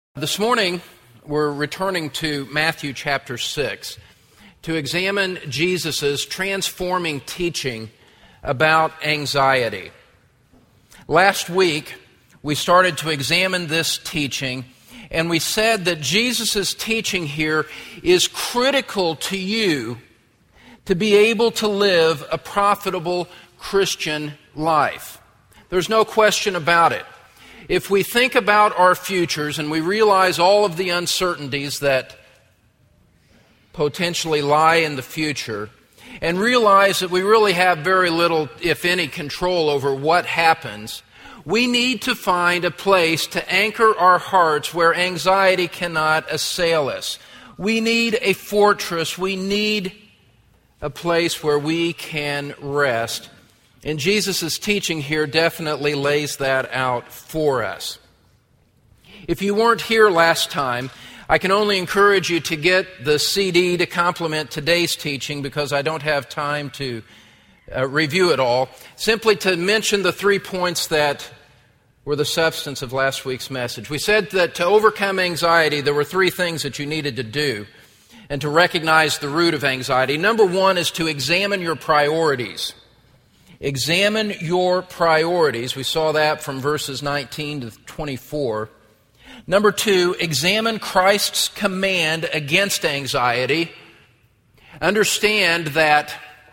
This morning, we're returning to Matthew chapter 6 to examine Jesus' transforming teaching about anxiety. Last week, we started to examine this teaching, and we said that Jesus' teaching here is critical to you to be able to live a profitable Christian life. There's no question about it. If we think about our futures and we realize all of the uncertainties that potentially lie in the future, and realize that we really have very little, if any, control over what happens, we need to find a place to anchor our hearts where anxiety cannot assail us. We need a fortress. We need a place where we can rest. And Jesus' teaching here definitely lays that out for us. If you weren't here last time, I can only encourage you to get the CD to complement today's teaching because I don't have time to review it all. Simply to mention the 3 points that were the substance of last week's message. We said that to overcome anxiety, there were 3 things that you needed to do and to recognize the root of anxiety. Number 1 is to examine your priorities. Examine your priorities. We saw that from verses 19 to 24. Number 2, examine Christ's command against anxiety. Understand that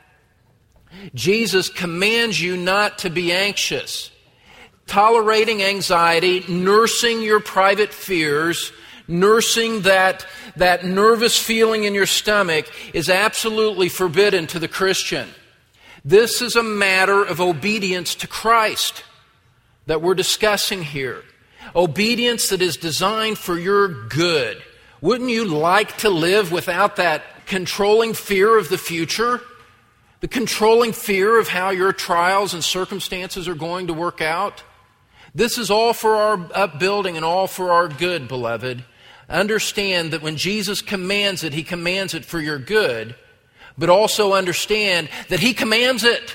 Jesus commands you not to be anxious. Tolerating anxiety, nursing your private fears, nursing that nervous feeling in your stomach is absolutely forbidden to the Christian. This is a matter of obedience to Christ that we're discussing here. Obedience that is designed for your good. Wouldn't you like to live without that controlling fear of the future? The controlling fear of how your trials and circumstances are going to work out? This is all for our upbuilding and all for our good, beloved. Understand that when Jesus commands it, He commands it for your good. But also understand that He commands it.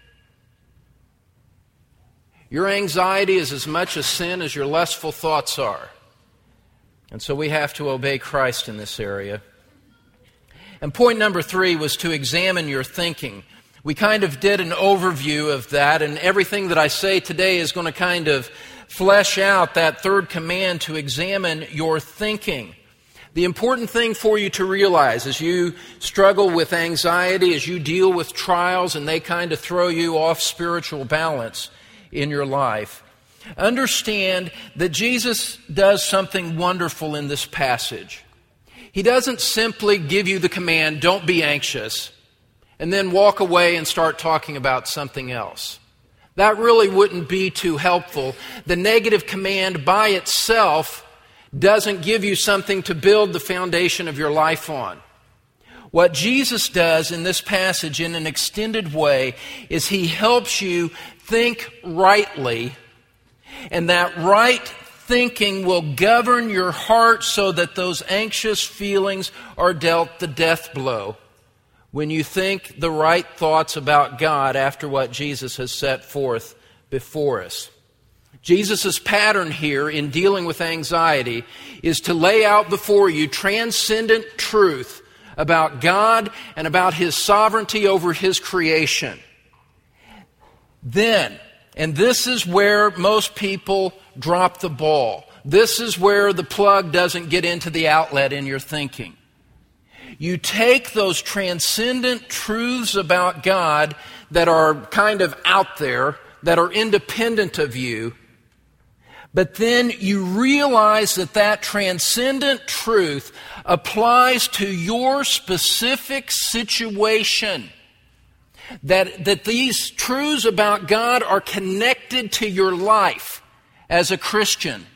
Your anxiety is as much a sin as your lustful thoughts are. And so we have to obey Christ in this area. And point number 3 was to examine your thinking. We kind of did an overview of that, and everything that I say today is going to kind of flesh out that third command to examine your thinking. The important thing for you to realize as you struggle with anxiety, as you deal with trials and they kind of throw you off spiritual balance in your life, understand that Jesus does something wonderful in this passage. He doesn't simply give you the command, don't be anxious, and then walk away and start talking about something else. That really wouldn't be too helpful. The negative command by itself doesn't give you something to build the foundation of your life on. What Jesus does in this passage in an extended way is He helps you think rightly, and that right thinking will govern your heart so that those anxious feelings are dealt the death blow when you think the right thoughts about God after what Jesus has set forth before us. Jesus' pattern here in dealing with anxiety is to lay out before you transcendent truth about God and about His sovereignty over His creation. Then, and this is where most people drop the ball. This is where the plug doesn't get into the outlet in your thinking. You take those transcendent truths about God that are kind of out there, that are independent of you, but then you realize that that transcendent truth applies to your specific situation. That these truths about God are connected to your life as a Christian.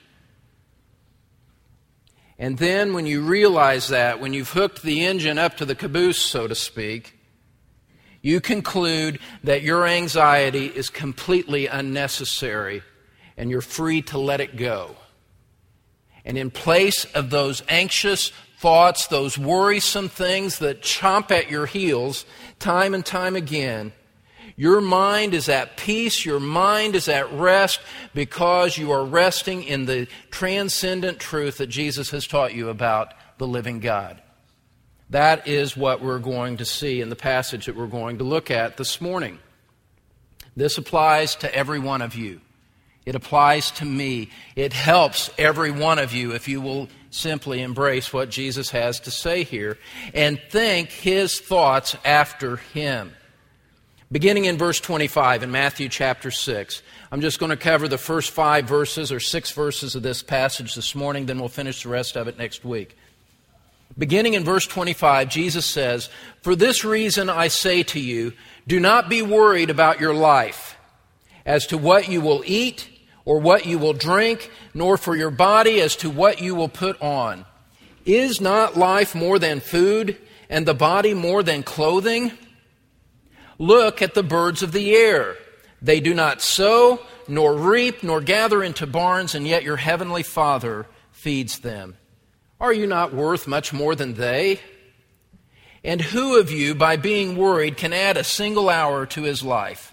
And then when you realize that, when you've hooked the engine up to the caboose, so to speak, you conclude that your anxiety is completely unnecessary and you're free to let it go. And in place of those anxious thoughts, those worrisome things that chomp at your heels time and time again, Your mind is at peace, your mind is at rest because you are resting in the transcendent truth that Jesus has taught you about the living God. That is what we're going to see in the passage that we're going to look at this morning. This applies to every one of you. It applies to me. It helps every one of you if you will simply embrace what Jesus has to say here and think His thoughts after Him. Beginning in verse 25 in Matthew chapter 6. I'm just going to cover the first 5 verses or 6 verses of this passage this morning, then we'll finish the rest of it next week. Beginning in verse 25, Jesus says, "For this reason I say to you, do not be worried about your life, as to what you will eat or what you will drink, nor for your body as to what you will put on. Is not life more than food, and the body more than clothing? Look at the birds of the air. They do not sow, nor reap, nor gather into barns, and yet your heavenly Father feeds them. Are you not worth much more than they? And who of you, by being worried, can add a single hour to his life?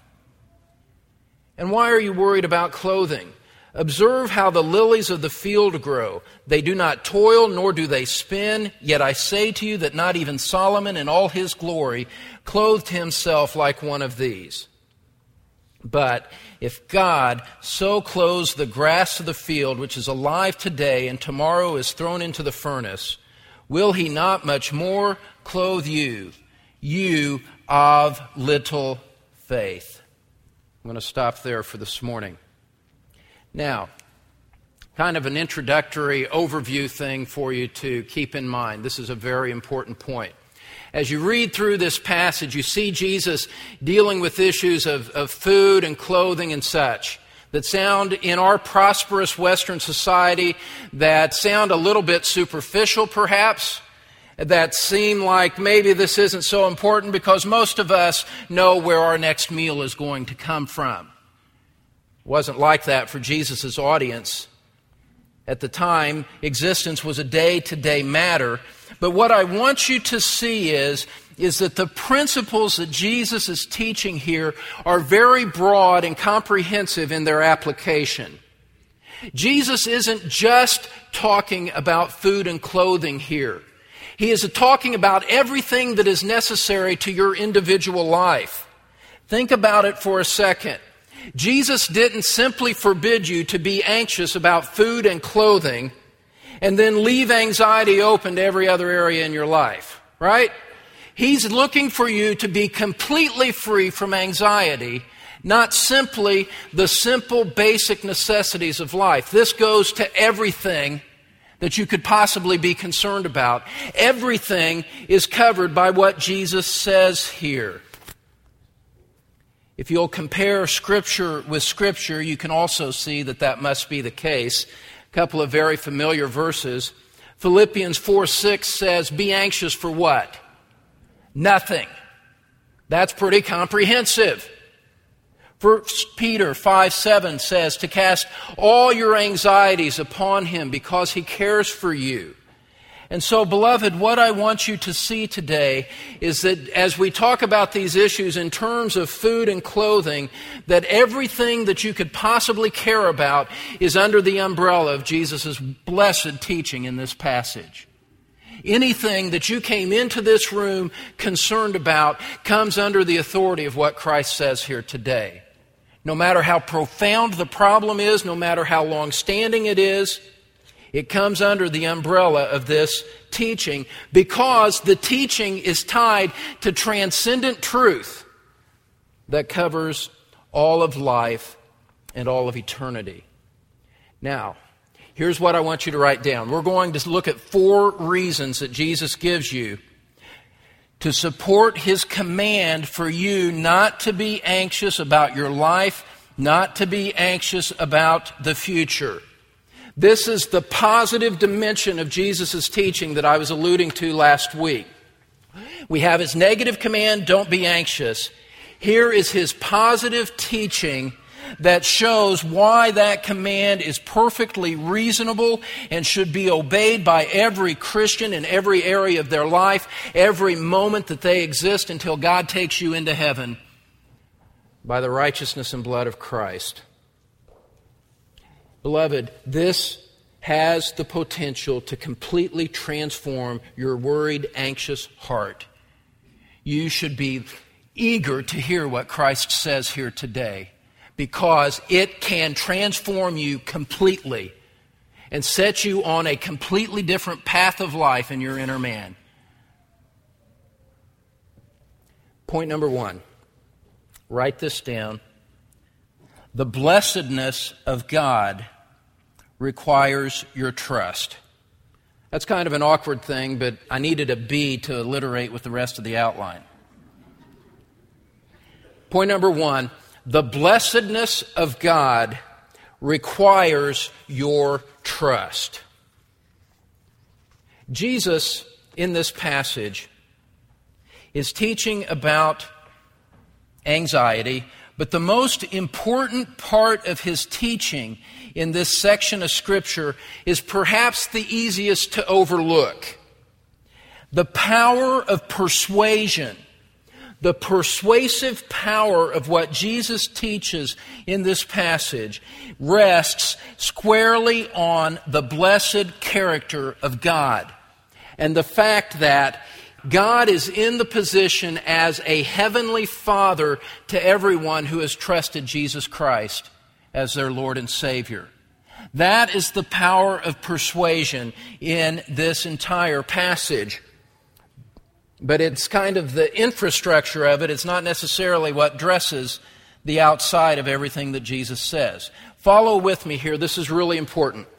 And why are you worried about clothing? Observe how the lilies of the field grow. They do not toil, nor do they spin. Yet I say to you that not even Solomon in all his glory clothed himself like one of these. But if God so clothes the grass of the field, which is alive today and tomorrow is thrown into the furnace, will He not much more clothe you, you of little faith?" I'm going to stop there for this morning. Now, kind of an introductory overview thing for you to keep in mind. This is a very important point. As you read through this passage, you see Jesus dealing with issues of food and clothing and such that sound in our prosperous Western society, that sound a little bit superficial perhaps, that seem like maybe this isn't so important because most of us know where our next meal is going to come from. It wasn't like that for Jesus' audience. At the time, existence was a day-to-day matter. But what I want you to see is that the principles that Jesus is teaching here are very broad and comprehensive in their application. Jesus isn't just talking about food and clothing here. He is talking about everything that is necessary to your individual life. Think about it for a second. Jesus didn't simply forbid you to be anxious about food and clothing and then leave anxiety open to every other area in your life, right? He's looking for you to be completely free from anxiety, not simply the simple basic necessities of life. This goes to everything that you could possibly be concerned about. Everything is covered by what Jesus says here. If you'll compare Scripture with Scripture, you can also see that that must be the case. A couple of very familiar verses. Philippians 4:6 says, "Be anxious for what? Nothing." That's pretty comprehensive. 1 Peter 5:7 says to cast all your anxieties upon Him because He cares for you. And so, beloved, what I want you to see today is that as we talk about these issues in terms of food and clothing, that everything that you could possibly care about is under the umbrella of Jesus' blessed teaching in this passage. Anything that you came into this room concerned about comes under the authority of what Christ says here today. No matter how profound the problem is, no matter how long-standing it is, it comes under the umbrella of this teaching because the teaching is tied to transcendent truth that covers all of life and all of eternity. Now, here's what I want you to write down. We're going to look at 4 reasons that Jesus gives you to support His command for you not to be anxious about your life, not to be anxious about the future. This is the positive dimension of Jesus' teaching that I was alluding to last week. We have His negative command, don't be anxious. Here is His positive teaching that shows why that command is perfectly reasonable and should be obeyed by every Christian in every area of their life, every moment that they exist until God takes you into heaven by the righteousness and blood of Christ. Beloved, this has the potential to completely transform your worried, anxious heart. You should be eager to hear what Christ says here today, because it can transform you completely and set you on a completely different path of life in your inner man. Point number 1. Write this down. The blessedness of God requires your trust. That's kind of an awkward thing, but I needed a B to alliterate with the rest of the outline. Point number 1, the blessedness of God requires your trust. Jesus, in this passage, is teaching about anxiety, but the most important part of his teaching in this section of Scripture is perhaps the easiest to overlook. The power of persuasion, the persuasive power of what Jesus teaches in this passage rests squarely on the blessed character of God and the fact that God is in the position as a heavenly Father to everyone who has trusted Jesus Christ as their Lord and Savior. That is the power of persuasion in this entire passage. But it's kind of the infrastructure of it. It's not necessarily what dresses the outside of everything that Jesus says. Follow with me here. This is really important.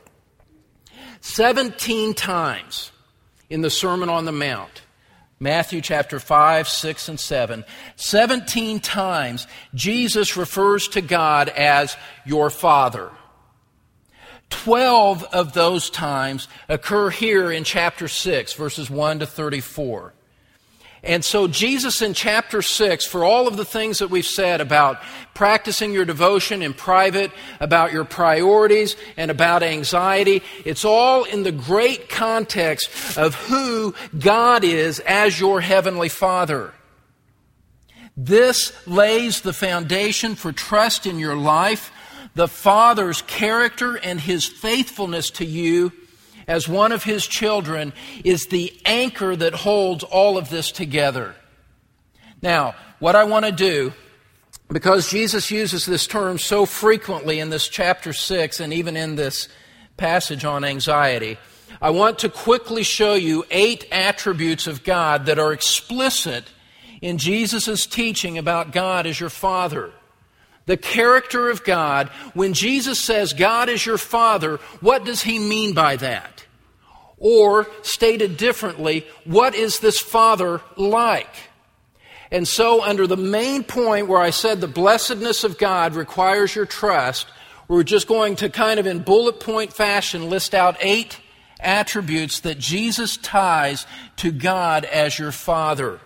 17 times in the Sermon on the Mount, Matthew chapter 5, 6, and 7, 17 times Jesus refers to God as your Father. 12 of those times occur here in chapter 6, verses 1 to 34. And so Jesus in chapter 6, for all of the things that we've said about practicing your devotion in private, about your priorities, and about anxiety, it's all in the great context of who God is as your heavenly Father. This lays the foundation for trust in your life, the Father's character and His faithfulness to you as one of His children is the anchor that holds all of this together. Now, what I want to do, because Jesus uses this term so frequently in this chapter 6 and even in this passage on anxiety, I want to quickly show you 8 attributes of God that are explicit in Jesus' teaching about God as your Father. The character of God. When Jesus says God is your Father, what does He mean by that? Or, stated differently, what is this Father like? And so, under the main point where I said the blessedness of God requires your trust, we're just going to kind of in bullet point fashion list out 8 attributes that Jesus ties to God as your Father.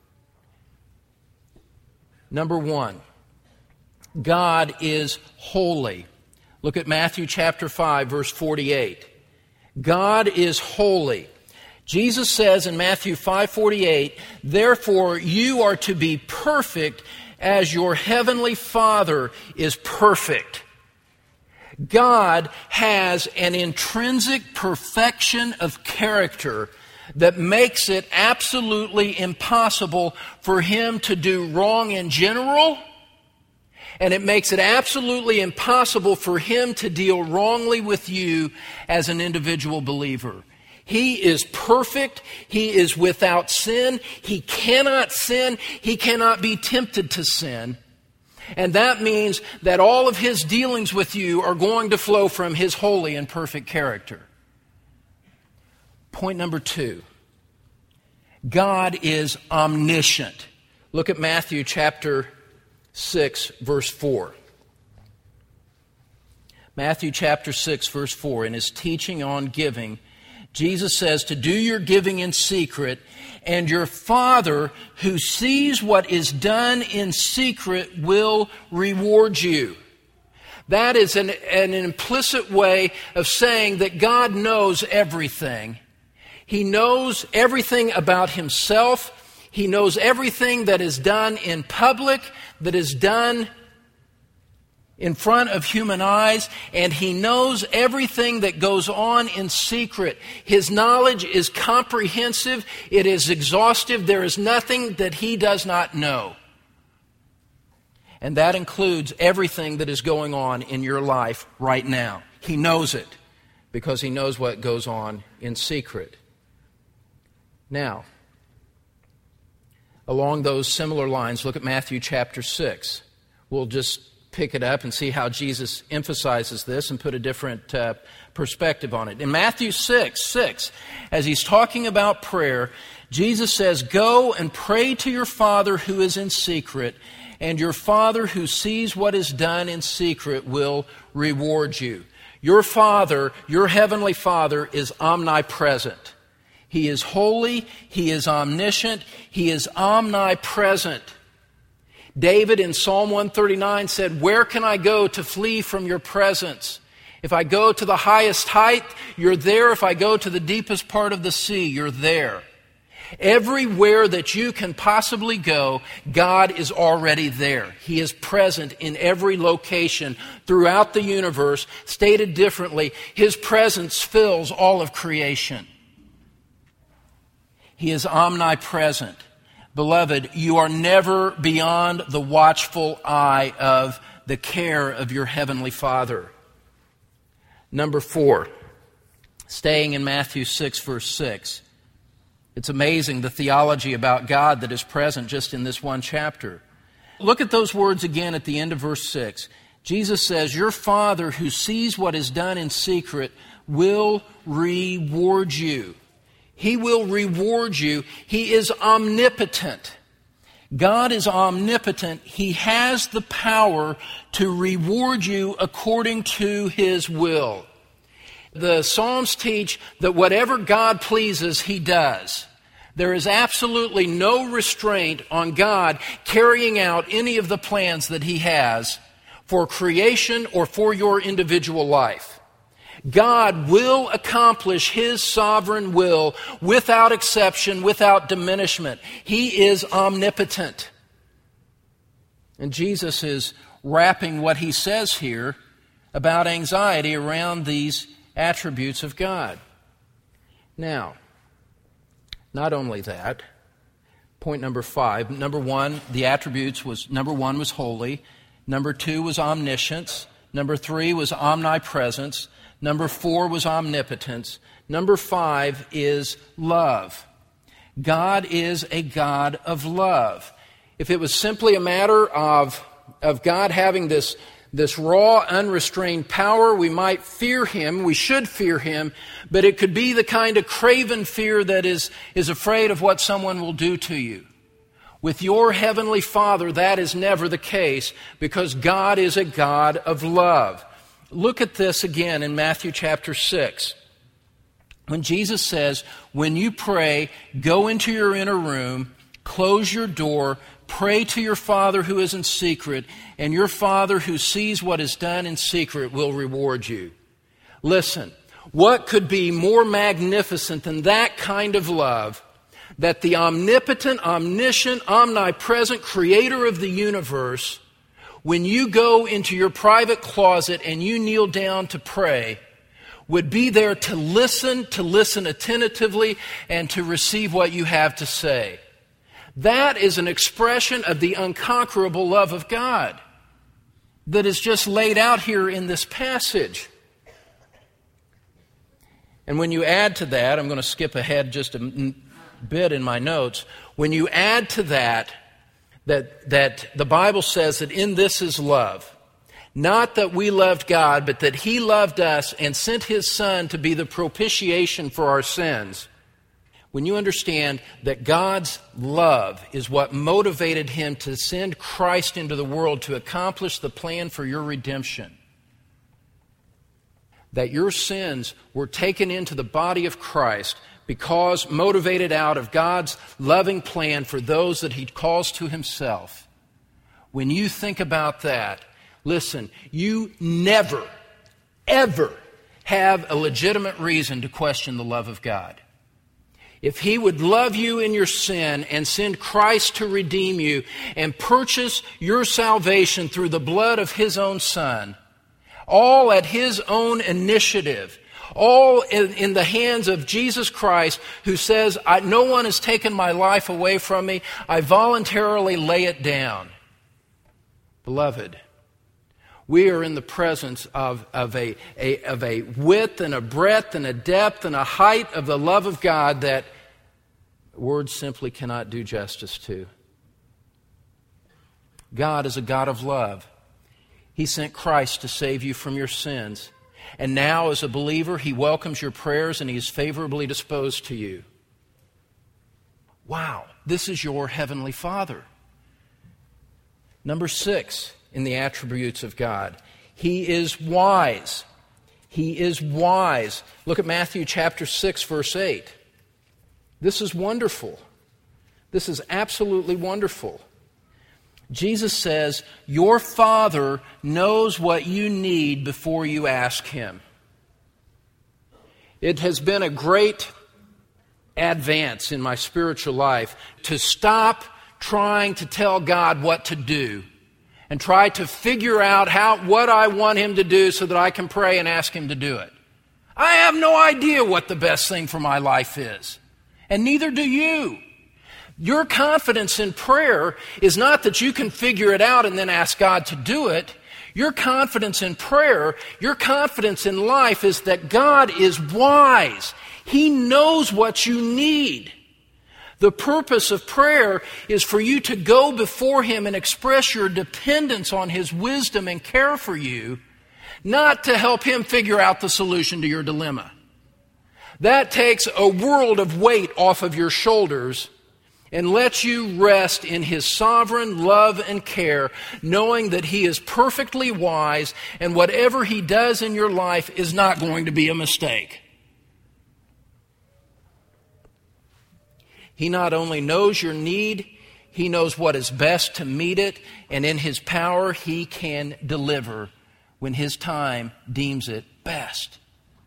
Number 1. God is holy. Look at Matthew chapter 5, verse 48. God is holy. Jesus says in Matthew 5:48, therefore you are to be perfect as your heavenly Father is perfect. God has an intrinsic perfection of character that makes it absolutely impossible for Him to do wrong in general, and it makes it absolutely impossible for Him to deal wrongly with you as an individual believer. He is perfect. He is without sin. He cannot sin. He cannot be tempted to sin. And that means that all of His dealings with you are going to flow from His holy and perfect character. Point number 2. God is omniscient. Look at Matthew chapter 6, verse 4. Matthew chapter 6, verse 4. In His teaching on giving, Jesus says to do your giving in secret, and your Father who sees what is done in secret will reward you. That is an implicit way of saying that God knows everything. He knows everything about Himself. He knows everything that is done in public, that is done in front of human eyes, and He knows everything that goes on in secret. His knowledge is comprehensive. It is exhaustive. There is nothing that He does not know. And that includes everything that is going on in your life right now. He knows it because He knows what goes on in secret. Now, along those similar lines, look at Matthew chapter 6. We'll just pick it up and see how Jesus emphasizes this and put a different perspective on it. In Matthew 6, as He's talking about prayer, Jesus says, "Go and pray to your Father who is in secret, and your Father who sees what is done in secret will reward you." Your Father, your Heavenly Father, is omnipresent. He is holy, He is omniscient, He is omnipresent. David in Psalm 139 said, "Where can I go to flee from your presence? If I go to the highest height, you're there. If I go to the deepest part of the sea, you're there." Everywhere that you can possibly go, God is already there. He is present in every location throughout the universe. Stated differently, His presence fills all of creation. He is omnipresent. Beloved, you are never beyond the watchful eye of the care of your Heavenly Father. Number 4, staying in Matthew 6, verse 6. It's amazing the theology about God that is present just in this one chapter. Look at those words again at the end of verse 6. Jesus says, "Your Father who sees what is done in secret will reward you." He will reward you. He is omnipotent. God is omnipotent. He has the power to reward you according to His will. The Psalms teach that whatever God pleases, He does. There is absolutely no restraint on God carrying out any of the plans that He has for creation or for your individual life. God will accomplish His sovereign will without exception, without diminishment. He is omnipotent. And Jesus is wrapping what He says here about anxiety around these attributes of God. Now, not only that, point number 5. Number 1, the attributes was, number 1 was holy. Number 2 was omniscience. Number 3 was omnipresence. Number 4 was omnipotence. Number 5 is love. God is a God of love. If it was simply a matter of God having this raw, unrestrained power, we might fear Him, we should fear Him, but it could be the kind of craven fear that is afraid of what someone will do to you. With your Heavenly Father, that is never the case, because God is a God of love. Look at this again in Matthew chapter 6. When Jesus says, when you pray, go into your inner room, close your door, pray to your Father who is in secret, and your Father who sees what is done in secret will reward you. Listen, what could be more magnificent than that kind of love, that the omnipotent, omniscient, omnipresent Creator of the universe, when you go into your private closet and you kneel down to pray, would be there to listen attentively, and to receive what you have to say. That is an expression of the unconquerable love of God that is just laid out here in this passage. And when you add to that, I'm going to skip ahead just a bit in my notes. When you add to that the Bible says that in this is love. Not that we loved God, but that He loved us and sent His Son to be the propitiation for our sins. When you understand that God's love is what motivated Him to send Christ into the world to accomplish the plan for your redemption, that your sins were taken into the body of Christ because motivated out of God's loving plan for those that He calls to Himself. When you think about that, listen, you never, ever have a legitimate reason to question the love of God. if He would love you in your sin and send Christ to redeem you and purchase your salvation through the blood of His own Son, all at His own initiative, all in the hands of Jesus Christ, who says, no one has taken my life away from me, I voluntarily lay it down. Beloved, we are in the presence of a width and a breadth and a depth and a height of the love of God that words simply cannot do justice to. God is a God of love. He sent Christ to save you from your sins. And now, as a believer, He welcomes your prayers and He is favorably disposed to you. Wow, this is your Heavenly Father. Number 6 in the attributes of God. He is wise. He is wise. Look at Matthew chapter 6, verse 8. This is wonderful. This is absolutely wonderful. Jesus says, your Father knows what you need before you ask Him. It has been a great advance in my spiritual life to stop trying to tell God what to do and try to figure out what I want Him to do so that I can pray and ask Him to do it. I have no idea what the best thing for my life is, and neither do you. Your confidence in prayer is not that you can figure it out and then ask God to do it. Your confidence in prayer, your confidence in life is that God is wise. He knows what you need. The purpose of prayer is for you to go before Him and express your dependence on His wisdom and care for you, not to help Him figure out the solution to your dilemma. That takes a world of weight off of your shoulders and lets you rest in His sovereign love and care, knowing that He is perfectly wise and whatever He does in your life is not going to be a mistake. He not only knows your need, He knows what is best to meet it, and in His power He can deliver when His time deems it best.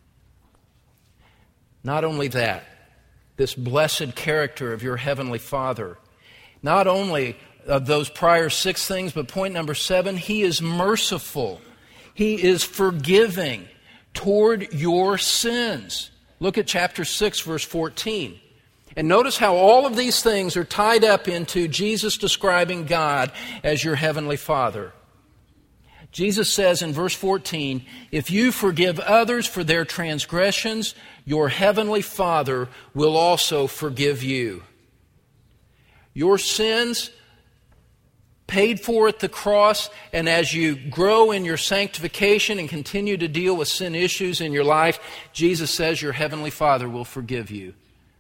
Not only that, this blessed character of your Heavenly Father, not only of those prior 6 things, but point number 7, He is merciful. He is forgiving toward your sins. Look at chapter 6, verse 14. And notice how all of these things are tied up into Jesus describing God as your Heavenly Father. Jesus says in verse 14, if you forgive others for their transgressions, your Heavenly Father will also forgive you. Your sins paid for at the cross, and as you grow in your sanctification and continue to deal with sin issues in your life, Jesus says your Heavenly Father will forgive you.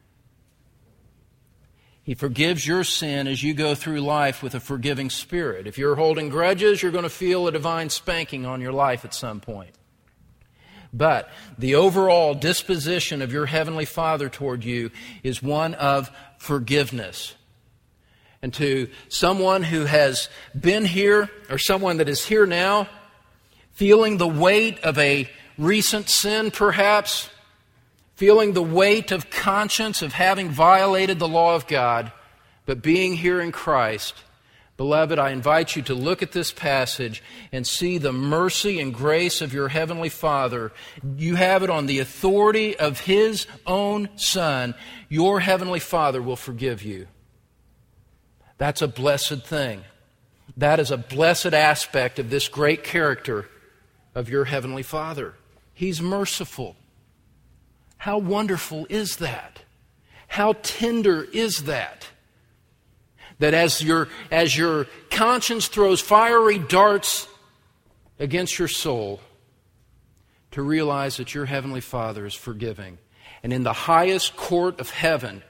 He forgives your sin as you go through life with a forgiving spirit. If you're holding grudges, you're going to feel a divine spanking on your life at some point. But the overall disposition of your Heavenly Father toward you is one of forgiveness. And to someone who has been here, or someone that is here now, feeling the weight of a recent sin perhaps, feeling the weight of conscience of having violated the law of God, but being here in Christ, beloved, I invite you to look at this passage and see the mercy and grace of your Heavenly Father. You have it on the authority of His own Son. Your Heavenly Father will forgive you. That's a blessed thing. That is a blessed aspect of this great character of your Heavenly Father. He's merciful. How wonderful is that? How tender is that? That as your conscience throws fiery darts against your soul, to realize that your Heavenly Father is forgiving. And in the highest court of heaven,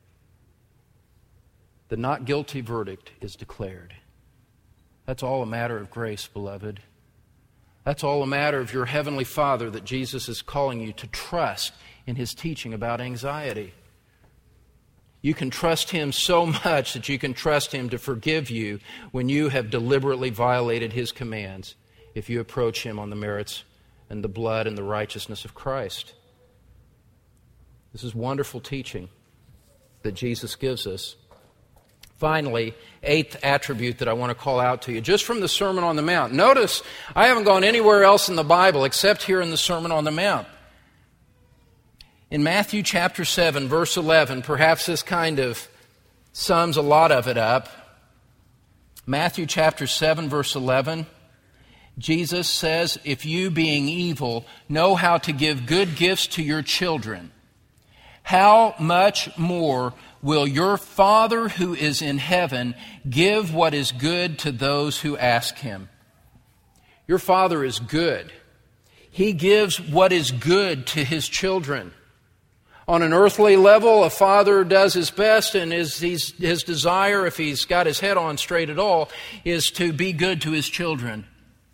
the not guilty verdict is declared. That's all a matter of grace, beloved. That's all a matter of your Heavenly Father that Jesus is calling you to trust in His teaching about anxiety. You can trust Him so much that you can trust Him to forgive you when you have deliberately violated His commands, if you approach Him on the merits and the blood and the righteousness of Christ. This is wonderful teaching. that Jesus gives us. Finally, eighth attribute that I want to call out to you, just from the Sermon on the Mount. Notice, I haven't gone anywhere else in the Bible except here in the Sermon on the Mount. In Matthew chapter 7, verse 11, perhaps this kind of sums a lot of it up. Matthew chapter 7, verse 11, Jesus says, "If you, being evil, know how to give good gifts to your children, how much more will your Father who is in heaven give what is good to those who ask Him?" Your Father is good. He gives what is good to His children. On an earthly level, a father does his best, and his desire, if he's got his head on straight at all, is to be good to his children.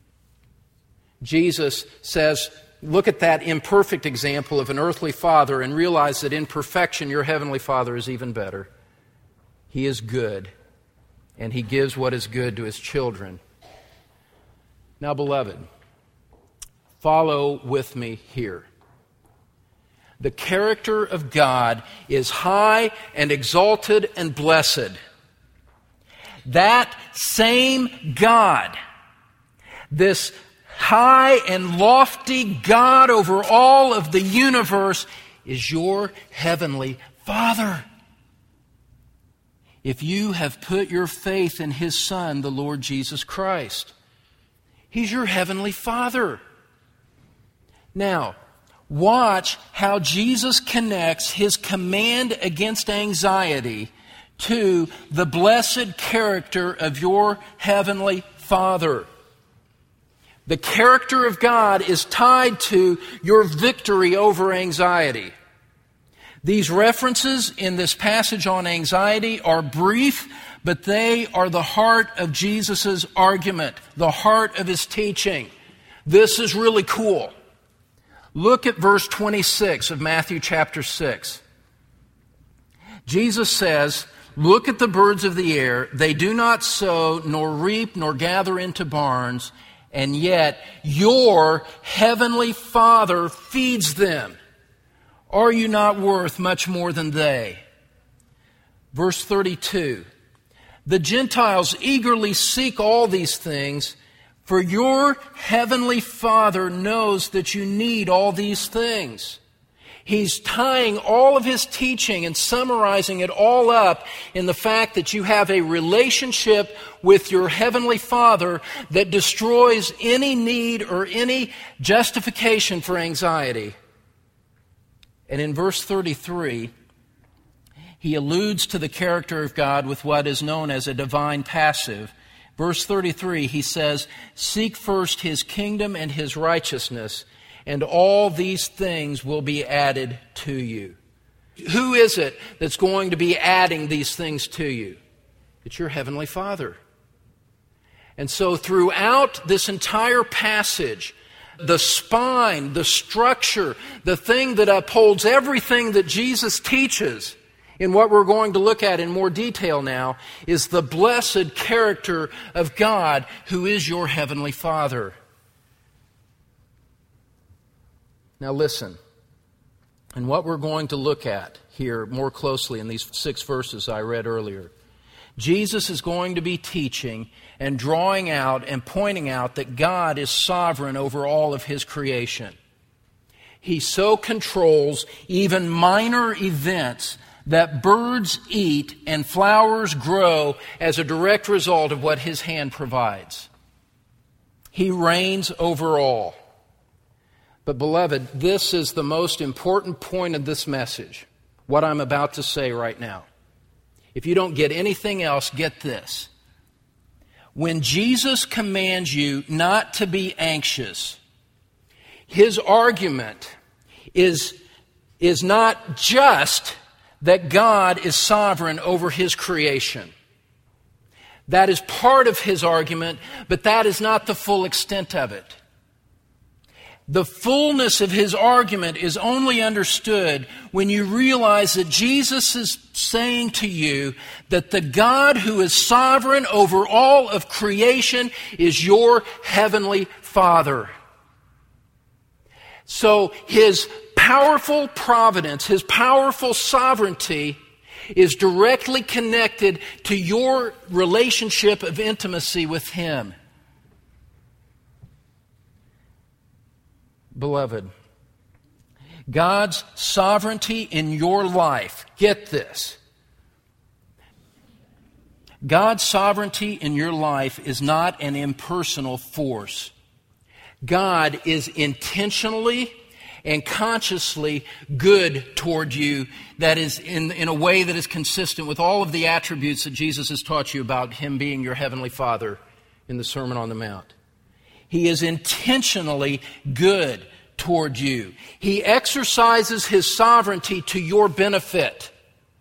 Jesus says, look at that imperfect example of an earthly father and realize that in perfection your heavenly Father is even better. He is good, and He gives what is good to His children. Now, beloved, follow with me here. The character of God is high and exalted and blessed. That same God, this high and lofty God over all of the universe, is your heavenly Father. If you have put your faith in His Son, the Lord Jesus Christ, He's your heavenly Father. Now, watch how Jesus connects His command against anxiety to the blessed character of your heavenly Father. The character of God is tied to your victory over anxiety. These references in this passage on anxiety are brief, but they are the heart of Jesus' argument, the heart of His teaching. This is really cool. Look at verse 26 of Matthew chapter 6. Jesus says, "Look at the birds of the air. They do not sow, nor reap, nor gather into barns, and yet your heavenly Father feeds them. Are you not worth much more than they?" Verse 32, "The Gentiles eagerly seek all these things, for your heavenly Father knows that you need all these things." He's tying all of His teaching and summarizing it all up in the fact that you have a relationship with your heavenly Father that destroys any need or any justification for anxiety. And in verse 33, He alludes to the character of God with what is known as a divine passive. Verse 33, He says, "Seek first His kingdom and His righteousness, and all these things will be added to you." Who is it that's going to be adding these things to you? It's your heavenly Father. And so throughout this entire passage, the spine, the structure, the thing that upholds everything that Jesus teaches, in what we're going to look at in more detail now, is the blessed character of God who is your heavenly Father. Now listen, and what we're going to look at here more closely in these 6 verses I read earlier, Jesus is going to be teaching and drawing out and pointing out that God is sovereign over all of His creation. He so controls even minor events that birds eat and flowers grow as a direct result of what His hand provides. He reigns over all. But beloved, this is the most important point of this message, what I'm about to say right now. If you don't get anything else, get this. When Jesus commands you not to be anxious, His argument is not just that God is sovereign over His creation. That is part of His argument, but that is not the full extent of it. The fullness of His argument is only understood when you realize that Jesus is saying to you that the God who is sovereign over all of creation is your heavenly Father. So His powerful providence, His powerful sovereignty is directly connected to your relationship of intimacy with Him. Beloved, God's sovereignty in your life, get this, God's sovereignty in your life is not an impersonal force. God is intentionally and consciously good toward you, that is in a way that is consistent with all of the attributes that Jesus has taught you about Him being your Heavenly Father in the Sermon on the Mount. He is intentionally good toward you. He exercises His sovereignty to your benefit.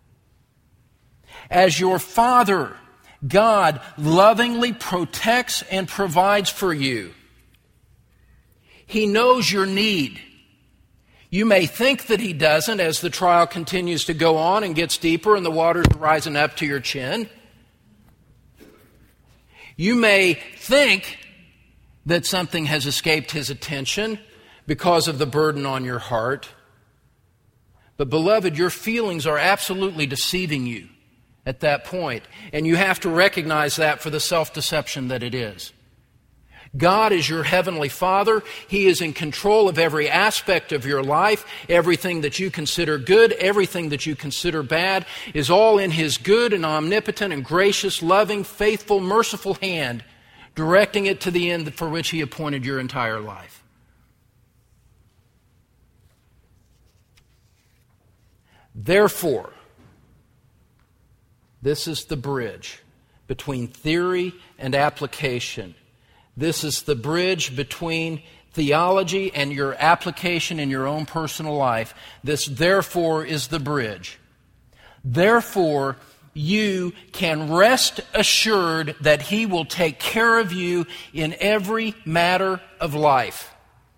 As your Father, God lovingly protects and provides for you. He knows your need. You may think that He doesn't as the trial continues to go on and gets deeper and the water's rising up to your chin. You may think that something has escaped His attention because of the burden on your heart. But beloved, your feelings are absolutely deceiving you at that point. And you have to recognize that for the self-deception that it is. God is your Heavenly Father. He is in control of every aspect of your life. Everything that you consider good, everything that you consider bad is all in His good and omnipotent and gracious, loving, faithful, merciful hand, directing it to the end for which He appointed your entire life. Therefore, this is the bridge between theory and application. This is the bridge between theology and your application in your own personal life. This, therefore, is the bridge. Therefore, you can rest assured that He will take care of you in every matter of life.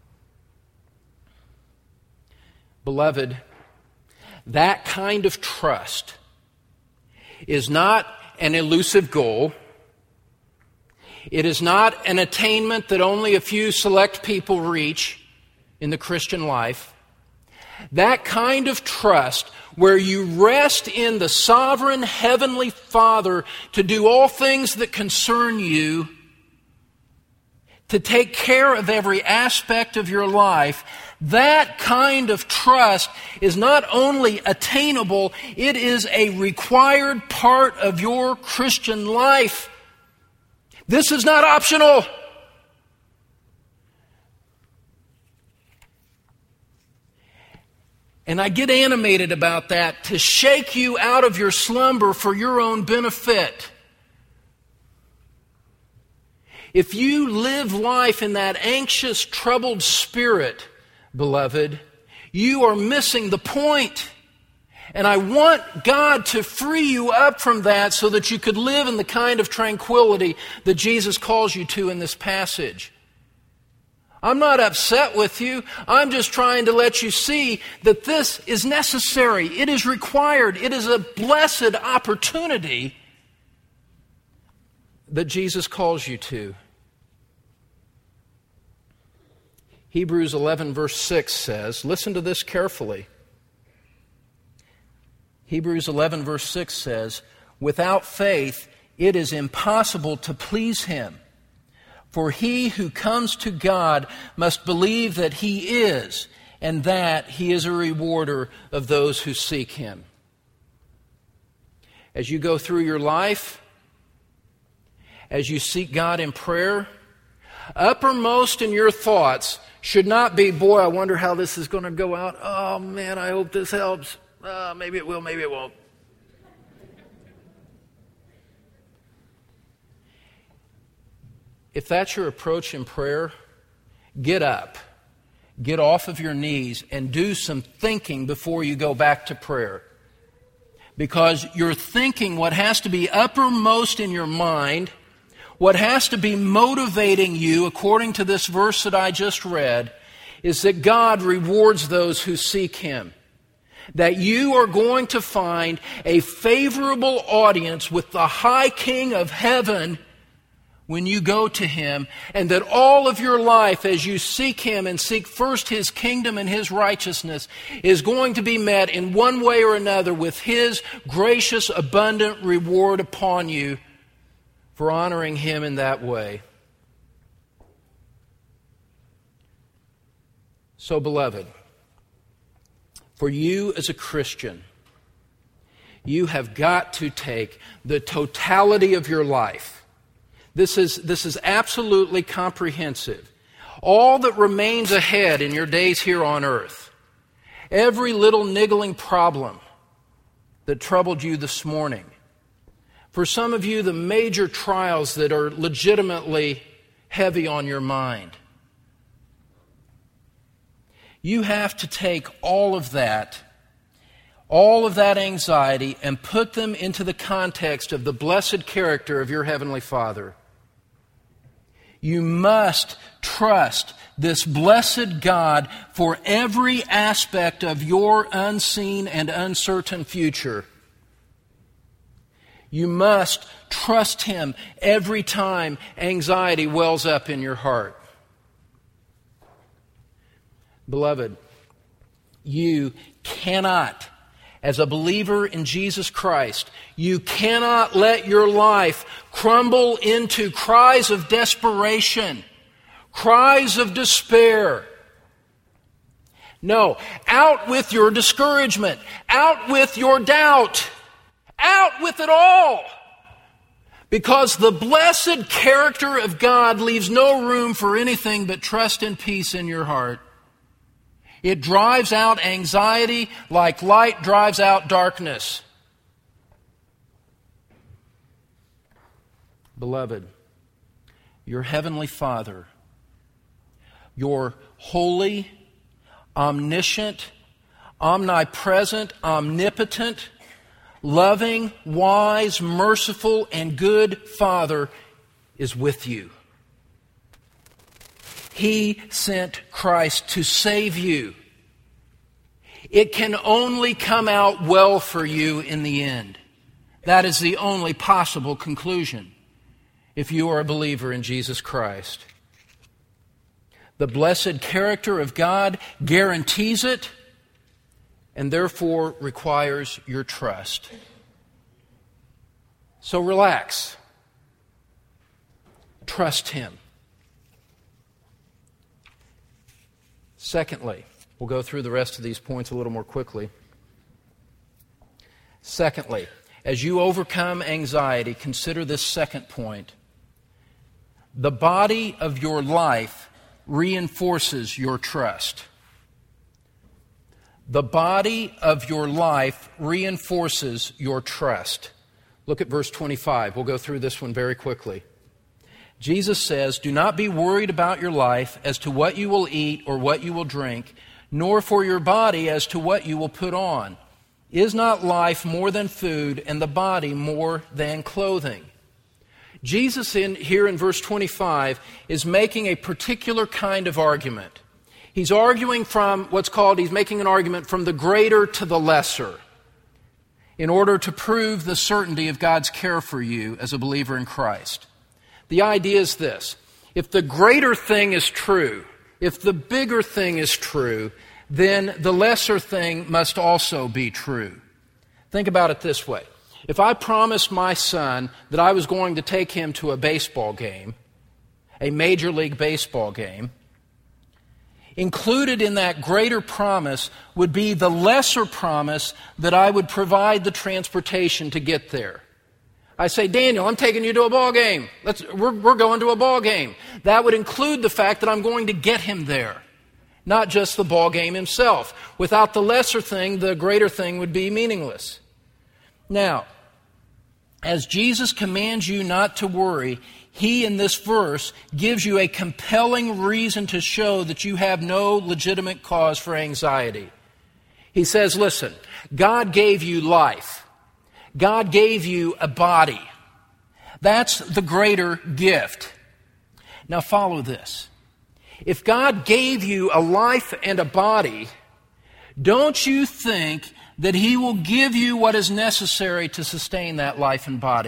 Beloved, that kind of trust is not an elusive goal. It is not an attainment that only a few select people reach in the Christian life. That kind of trust where you rest in the sovereign Heavenly Father to do all things that concern you, to take care of every aspect of your life, that kind of trust is not only attainable, it is a required part of your Christian life. This is not optional. And I get animated about that to shake you out of your slumber for your own benefit. If you live life in that anxious, troubled spirit, beloved, you are missing the point. And I want God to free you up from that so that you could live in the kind of tranquility that Jesus calls you to in this passage. I'm not upset with you. I'm just trying to let you see that this is necessary. It is required. It is a blessed opportunity that Jesus calls you to. Hebrews 11 verse 6 says, listen to this carefully. Hebrews 11 verse 6 says, without faith it is impossible to please Him. For he who comes to God must believe that He is, and that He is a rewarder of those who seek Him. As you go through your life, as you seek God in prayer, uppermost in your thoughts should not be, boy, I wonder how this is going to go out. Oh man, I hope this helps. Maybe it will, maybe it won't. If that's your approach in prayer, get up, get off of your knees, and do some thinking before you go back to prayer. Because you're thinking what has to be uppermost in your mind, what has to be motivating you, according to this verse that I just read, is that God rewards those who seek Him. That you are going to find a favorable audience with the high King of heaven when you go to Him, and that all of your life as you seek Him and seek first His kingdom and His righteousness is going to be met in one way or another with His gracious, abundant reward upon you for honoring Him in that way. So, beloved, for you as a Christian, you have got to take the totality of your life. This is absolutely comprehensive. All that remains ahead in your days here on earth, every little niggling problem that troubled you this morning, for some of you, the major trials that are legitimately heavy on your mind. You have to take all of that anxiety, and put them into the context of the blessed character of your Heavenly Father. You must trust this blessed God for every aspect of your unseen and uncertain future. You must trust Him every time anxiety wells up in your heart. Beloved, you cannot, as a believer in Jesus Christ, you cannot let your life crumble into cries of desperation, cries of despair. No, out with your discouragement, out with your doubt, out with it all. Because the blessed character of God leaves no room for anything but trust and peace in your heart. It drives out anxiety like light drives out darkness. Beloved, your Heavenly Father, your holy, omniscient, omnipresent, omnipotent, loving, wise, merciful, and good Father is with you. He sent Christ to save you. It can only come out well for you in the end. That is the only possible conclusion if you are a believer in Jesus Christ. The blessed character of God guarantees it and therefore requires your trust. So relax. Trust Him. Secondly, we'll go through the rest of these points a little more quickly. Secondly, as you overcome anxiety, consider this second point. The body of your life reinforces your trust. The body of your life reinforces your trust. Look at verse 25. We'll go through this one very quickly. Jesus says, "Do not be worried about your life as to what you will eat or what you will drink, nor for your body as to what you will put on. Is not life more than food, and the body more than clothing?" Jesus here in verse 25 is making a particular kind of argument. He's arguing from he's making an argument from the greater to the lesser in order to prove the certainty of God's care for you as a believer in Christ. The idea is this: if the greater thing is true, if the bigger thing is true, then the lesser thing must also be true. Think about it this way. If I promised my son that I was going to take him to a baseball game, a Major League Baseball game, included in that greater promise would be the lesser promise that I would provide the transportation to get there. I say, "Daniel, I'm taking you to a ball game. We're going to a ball game." That would include the fact that I'm going to get him there, not just the ball game himself. Without the lesser thing, the greater thing would be meaningless. Now, as Jesus commands you not to worry, He, in this verse, gives you a compelling reason to show that you have no legitimate cause for anxiety. He says, listen, God gave you life. God gave you a body. That's the greater gift. Now follow this. If God gave you a life and a body, don't you think that He will give you what is necessary to sustain that life and body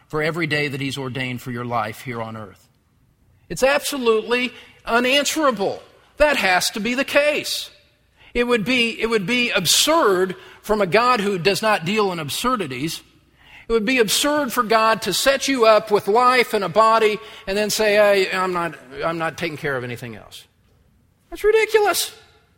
for every day that He's ordained for your life here on earth? It's absolutely unanswerable. That has to be the case. It would be absurd from a God who does not deal in absurdities. It would be absurd for God to set you up with life and a body and then say, hey, I'm not taking care of anything else. That's ridiculous.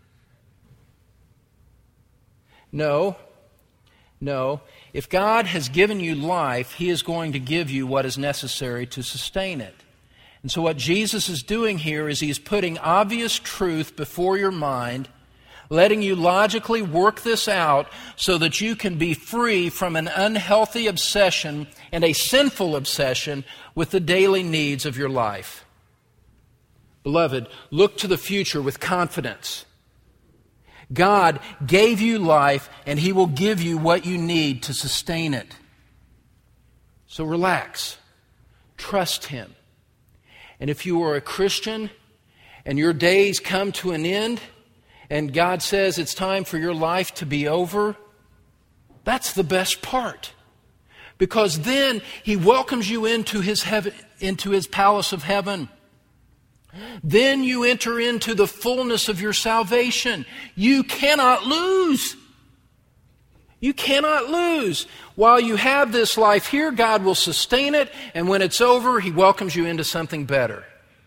No. If God has given you life, He is going to give you what is necessary to sustain it. And so what Jesus is doing here is He's putting obvious truth before your mind, letting you logically work this out so that you can be free from an unhealthy obsession and a sinful obsession with the daily needs of your life. Beloved, look to the future with confidence. God gave you life, and He will give you what you need to sustain it. So relax. Trust Him. And if you are a Christian and your days come to an end, and God says it's time for your life to be over, that's the best part. Because then He welcomes you into His palace of heaven. Then you enter into the fullness of your salvation. You cannot lose. You cannot lose. While you have this life here, God will sustain it, and when it's over, He welcomes you into something better.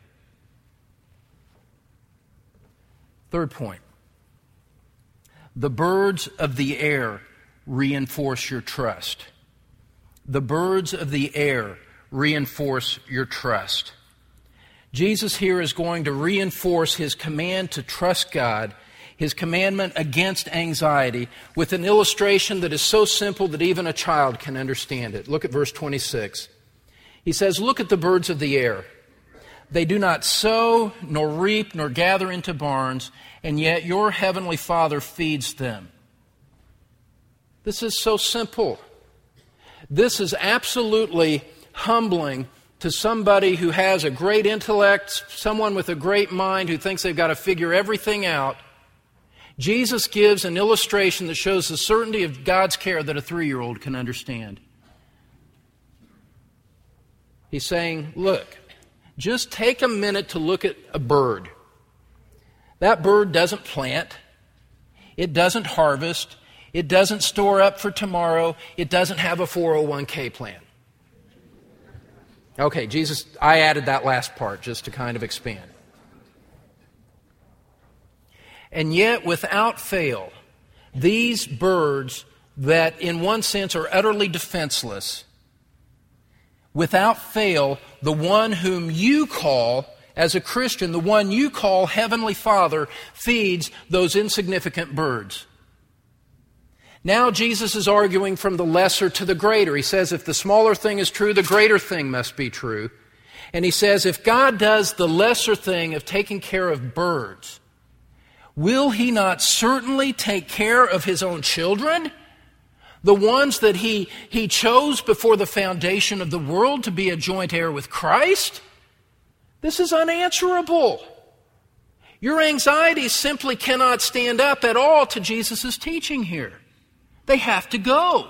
Third point. The birds of the air reinforce your trust. The birds of the air reinforce your trust. Jesus here is going to reinforce His command to trust God, His commandment against anxiety, with an illustration that is so simple that even a child can understand it. Look at verse 26. He says, "Look at the birds of the air. They do not sow, nor reap, nor gather into barns, and yet your heavenly Father feeds them." This is so simple. This is absolutely humbling to somebody who has a great intellect, someone with a great mind who thinks they've got to figure everything out. Jesus gives an illustration that shows the certainty of God's care that a 3-year-old can understand. He's saying, look, just take a minute to look at a bird. That bird doesn't plant. It doesn't harvest. It doesn't store up for tomorrow. It doesn't have a 401k plan. Okay, Jesus, I added that last part just to kind of expand. And yet, without fail, these birds that in one sense are utterly defenseless, without fail, the one whom you call, as a Christian, the one you call Heavenly Father, feeds those insignificant birds. Now Jesus is arguing from the lesser to the greater. He says if the smaller thing is true, the greater thing must be true. And he says if God does the lesser thing of taking care of birds, will He not certainly take care of His own children? The ones that He chose before the foundation of the world to be a joint heir with Christ? This is unanswerable. Your anxieties simply cannot stand up at all to Jesus' teaching here. They have to go.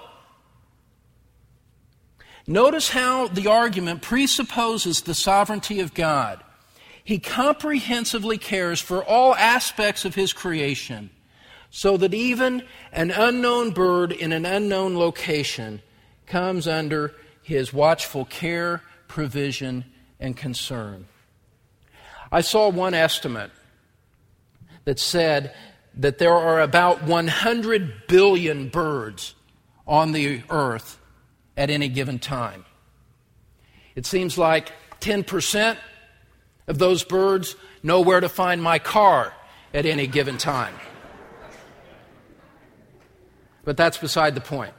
Notice how the argument presupposes the sovereignty of God. He comprehensively cares for all aspects of His creation, so that even an unknown bird in an unknown location comes under His watchful care, provision, and concern. I saw one estimate that said that there are about 100 billion birds on the earth at any given time. It seems like 10% of those birds know where to find my car at any given time. But that's beside the point.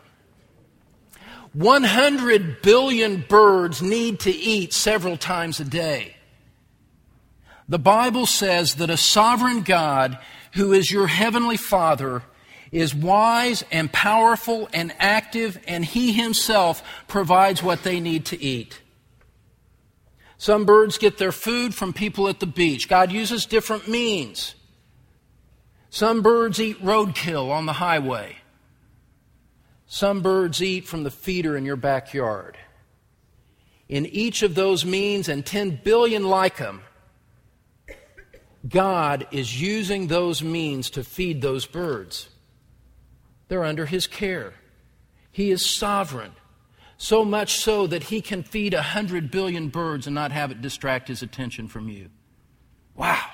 100 billion birds need to eat several times a day. The Bible says that a sovereign God who is your heavenly Father is wise and powerful and active, and He Himself provides what they need to eat. Some birds get their food from people at the beach. God uses different means. Some birds eat roadkill on the highway. Some birds eat from the feeder in your backyard. in each of those means and 10 billion like them, God is using those means to feed those birds. They're under His care. He is sovereign, so much so that He can feed 100 billion birds and not have it distract His attention from you. Wow.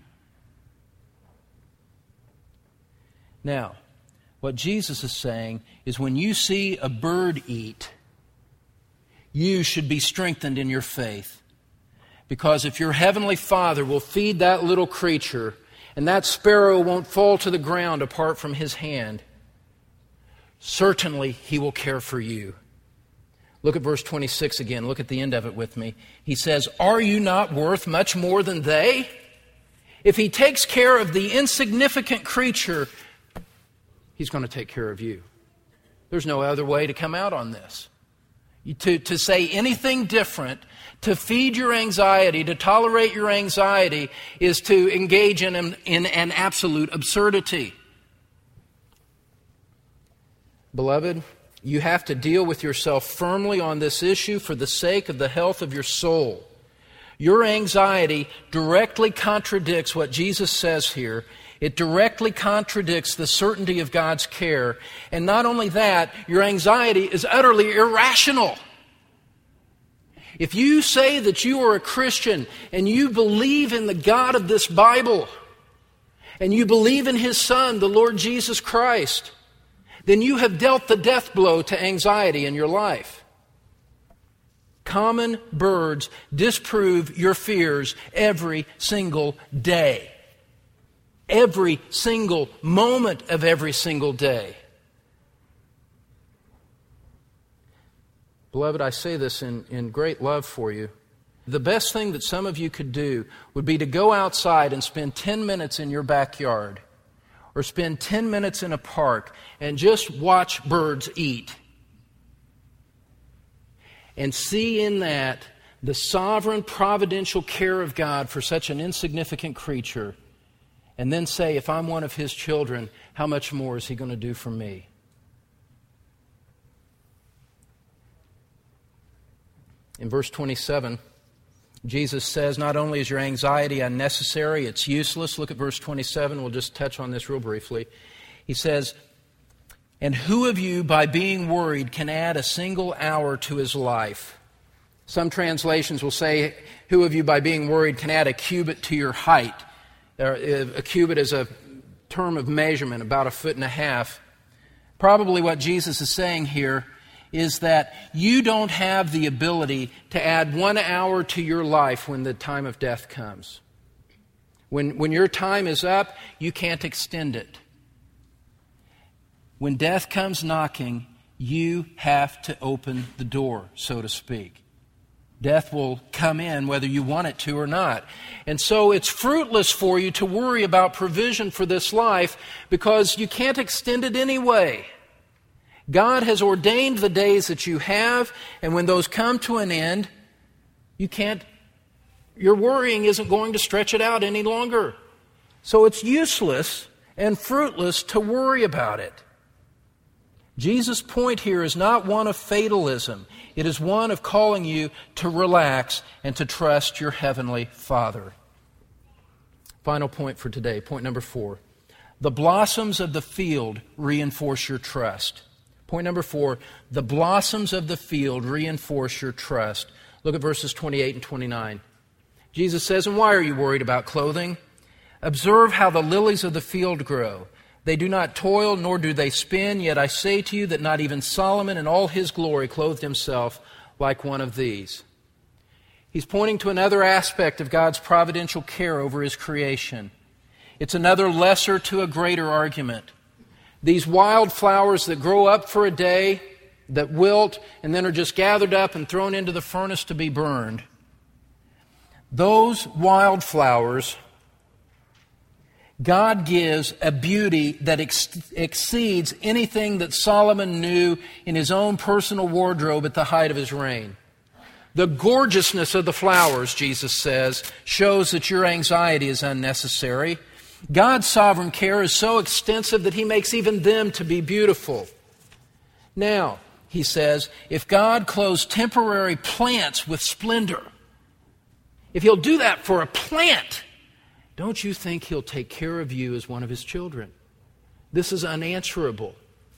Now, what Jesus is saying is when you see a bird eat, you should be strengthened in your faith. Because if your Heavenly Father will feed that little creature, and that sparrow won't fall to the ground apart from His hand, certainly He will care for you. Look at verse 26 again. Look at the end of it with me. He says, "Are you not worth much more than they?" If He takes care of the insignificant creature, He's going to take care of you. There's no other way to come out on this. To say anything different, to feed your anxiety, to tolerate your anxiety, is to engage in an absolute absurdity. Beloved, you have to deal with yourself firmly on this issue for the sake of the health of your soul. Your anxiety directly contradicts what Jesus says here. It directly contradicts the certainty of God's care. And not only that, your anxiety is utterly irrational. If you say that you are a Christian and you believe in the God of this Bible, and you believe in His Son, the Lord Jesus Christ, then you have dealt the death blow to anxiety in your life. Common birds disprove your fears every single day. Every single moment of every single day. Beloved, I say this in great love for you. The best thing that some of you could do would be to go outside and spend 10 minutes in your backyard or spend 10 minutes in a park and just watch birds eat. And see in that the sovereign providential care of God for such an insignificant creature. And then say, if I'm one of His children, how much more is He going to do for me? In verse 27, Jesus says, not only is your anxiety unnecessary, it's useless. Look at verse 27. We'll just touch on this real briefly. He says, and who of you, by being worried, can add a single hour to his life? Some translations will say, who of you, by being worried, can add a cubit to your height? A cubit is a term of measurement, about 1.5 feet. Probably what Jesus is saying here is that you don't have the ability to add 1 hour to your life when the time of death comes. When your time is up, you can't extend it. When death comes knocking, you have to open the door, so to speak. Death will come in whether you want it to or not. And so it's fruitless for you to worry about provision for this life because you can't extend it anyway. God has ordained the days that you have, and when those come to an end, your worrying isn't going to stretch it out any longer. So it's useless and fruitless to worry about it. Jesus' point here is not one of fatalism. It is one of calling you to relax and to trust your Heavenly Father. Final point for today, point number 4. The blossoms of the field reinforce your trust. Point number 4, the blossoms of the field reinforce your trust. Look at verses 28 and 29. Jesus says, and why are you worried about clothing? Observe how the lilies of the field grow. They do not toil, nor do they spin, yet I say to you that not even Solomon in all his glory clothed himself like one of these. He's pointing to another aspect of God's providential care over His creation. It's another lesser to a greater argument. These wild flowers that grow up for a day, that wilt, and then are just gathered up and thrown into the furnace to be burned. Those wildflowers, God gives a beauty that exceeds anything that Solomon knew in his own personal wardrobe at the height of his reign. The gorgeousness of the flowers, Jesus says, shows that your anxiety is unnecessary. God's sovereign care is so extensive that He makes even them to be beautiful. Now, he says, if God clothes temporary plants with splendor, if He'll do that for a plant, don't you think He'll take care of you as one of His children? This is unanswerable.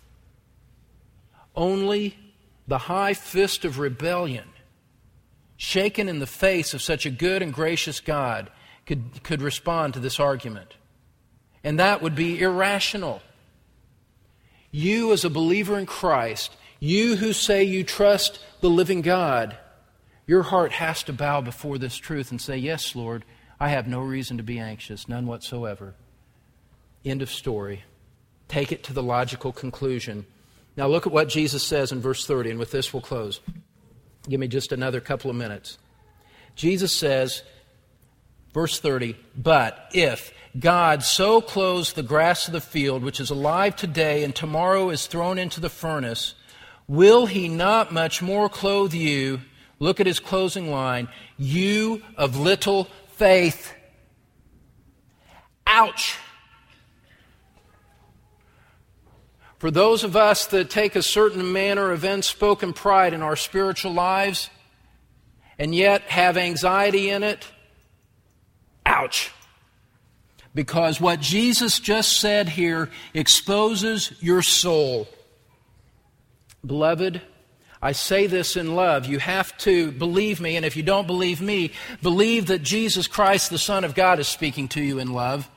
Only the high fist of rebellion, shaken in the face of such a good and gracious God, could respond to this argument. And that would be irrational. You as a believer in Christ, you who say you trust the living God, your heart has to bow before this truth and say, yes, Lord, I have no reason to be anxious, none whatsoever. End of story. Take it to the logical conclusion. Now look at what Jesus says in verse 30, and with this we'll close. Give me just another couple of minutes. Jesus says, verse 30, but if God so clothes the grass of the field, which is alive today and tomorrow is thrown into the furnace, will He not much more clothe you? Look at His closing line, you of little faith. Ouch! For those of us that take a certain manner of unspoken pride in our spiritual lives and yet have anxiety in it, ouch! Because what Jesus just said here exposes your soul. Beloved, I say this in love. You have to believe me, and if you don't believe me, believe that Jesus Christ, the Son of God, is speaking to you in love.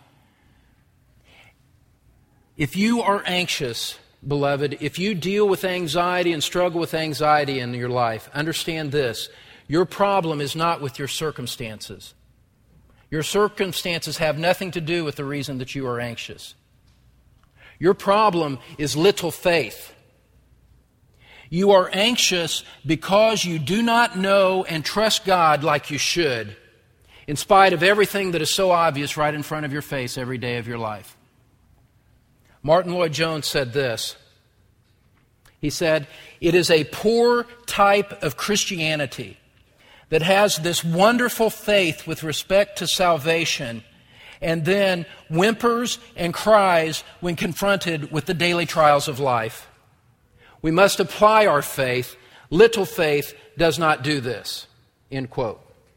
If you are anxious, beloved, if you deal with anxiety and struggle with anxiety in your life, understand this. Your problem is not with your circumstances. Your circumstances have nothing to do with the reason that you are anxious. Your problem is little faith. You are anxious because you do not know and trust God like you should, in spite of everything that is so obvious right in front of your face every day of your life. Martin Lloyd-Jones said this. He said, it is a poor type of Christianity that has this wonderful faith with respect to salvation and then whimpers and cries when confronted with the daily trials of life. We must apply our faith. Little faith does not do this. End quote.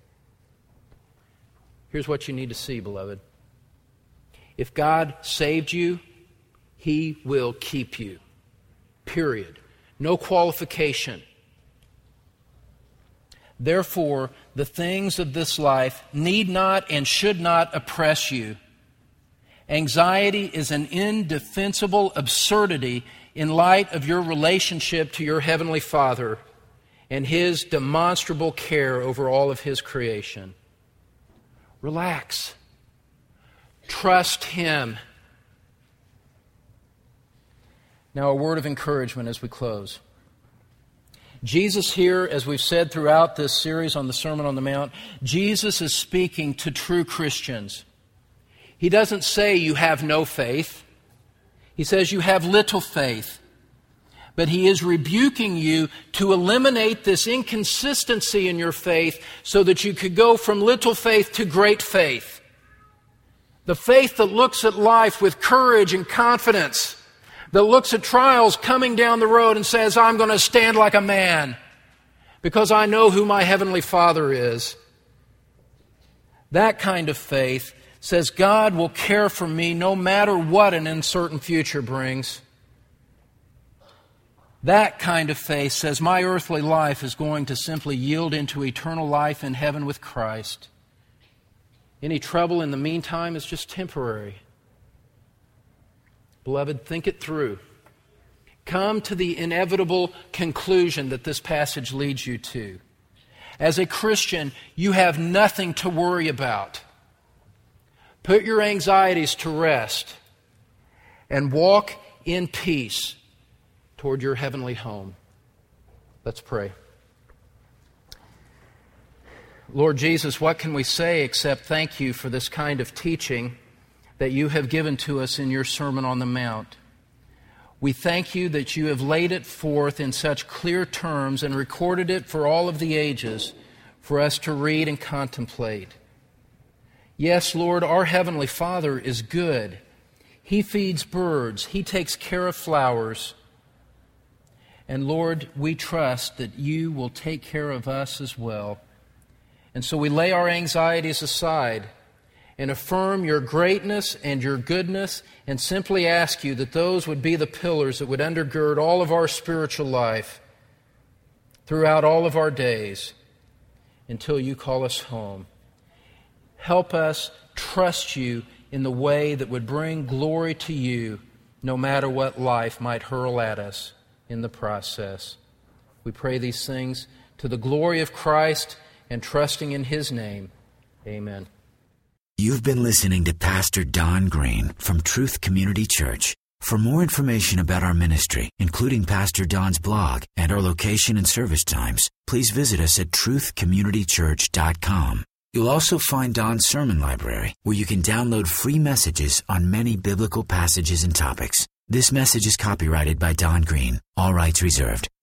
Here's what you need to see, beloved. If God saved you, He will keep you. Period. No qualification. Therefore, the things of this life need not and should not oppress you. Anxiety is an indefensible absurdity in light of your relationship to your Heavenly Father and His demonstrable care over all of His creation. Relax. Trust Him. Now, a word of encouragement as we close. Jesus here, as we've said throughout this series on the Sermon on the Mount, Jesus is speaking to true Christians. He doesn't say you have no faith. He says you have little faith. But He is rebuking you to eliminate this inconsistency in your faith so that you could go from little faith to great faith. The faith that looks at life with courage and confidence, that looks at trials coming down the road and says, I'm going to stand like a man because I know who my Heavenly Father is. That kind of faith says God will care for me no matter what an uncertain future brings. That kind of faith says my earthly life is going to simply yield into eternal life in heaven with Christ. Any trouble in the meantime is just temporary. Beloved, think it through. Come to the inevitable conclusion that this passage leads you to. As a Christian, you have nothing to worry about. Put your anxieties to rest and walk in peace toward your heavenly home. Let's pray. Lord Jesus, what can we say except thank you for this kind of teaching that you have given to us in your Sermon on the Mount. We thank you that you have laid it forth in such clear terms and recorded it for all of the ages for us to read and contemplate. Yes, Lord, our Heavenly Father is good. He feeds birds. He takes care of flowers. And Lord, we trust that you will take care of us as well. And so we lay our anxieties aside and affirm your greatness and your goodness, and simply ask you that those would be the pillars that would undergird all of our spiritual life throughout all of our days until you call us home. Help us trust you in the way that would bring glory to you, no matter what life might hurl at us in the process. We pray these things to the glory of Christ and trusting in His name. Amen. You've been listening to Pastor Don Green from Truth Community Church. For more information about our ministry, including Pastor Don's blog and our location and service times, please visit us at truthcommunitychurch.com. You'll also find Don's sermon library, where you can download free messages on many biblical passages and topics. This message is copyrighted by Don Green. All rights reserved.